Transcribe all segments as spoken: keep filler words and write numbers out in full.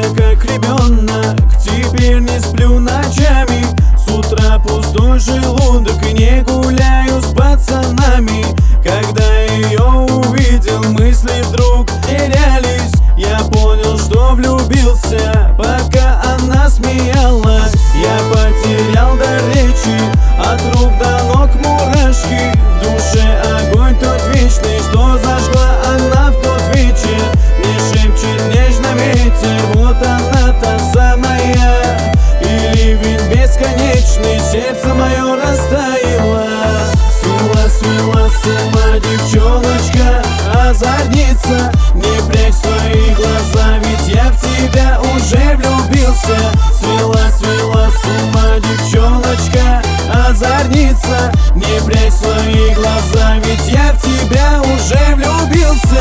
как ребенок, теперь не сплю ночами. С утра пустой желудок и не гуляю с пацанами. Когда ее увидел, мысли вдруг терялись. Я понял, что влюбился, пока она смеялась. Я потерял дар речи, от рук до ног мурашки. В душе огонь тот вечный, что зажгла она в тот вечер. Мне шепчет нежно ветер, вот она та самая. И ливень бесконечный, сердце мое растаяло. Свела, свела с ума девчоночка, озорница. Не прячь свои глаза, ведь я в тебя уже влюбился. Свела, свела с ума девчоночка, озорница. Не прячь свои глаза, ведь я в тебя уже влюбился.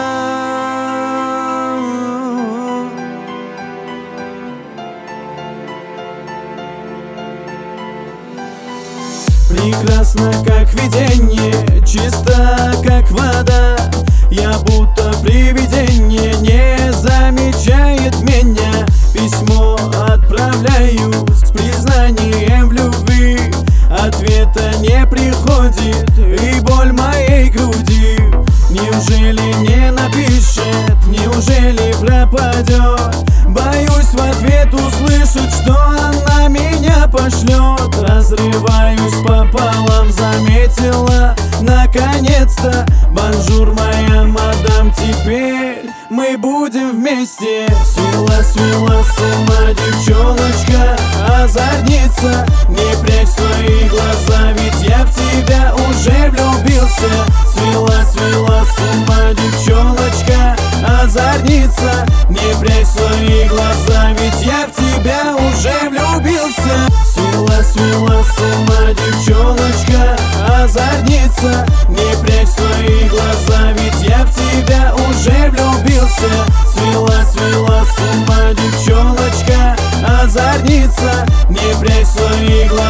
Прекрасно, как видение, чиста, как вода. Я будто привидение, не замечает меня. Письмо отправляю с признанием в любви. Ответа не приходит, и боль моей груди. Неужели не напишет, неужели пропадет? Боюсь в ответ услышать, что она меня пошлет. Разрываюсь пополам, заметила наконец-то. Бонжур, моя мадам, теперь мы будем вместе. Свела, свела с ума девчоночка, озорница. Не прячь свои глаза, ведь я в тебя уже влюбился. Свела, свела с ума девчоночка, озорница. Не прячь свои глаза, ведь я в тебя уже влюбился. Свела, свела с ума девчоночка, озорница. Не прячь свои глаза, ведь я в тебя уже влюбился. Свела, свела с ума девчоночка, озорница. Не прячь свои глаза.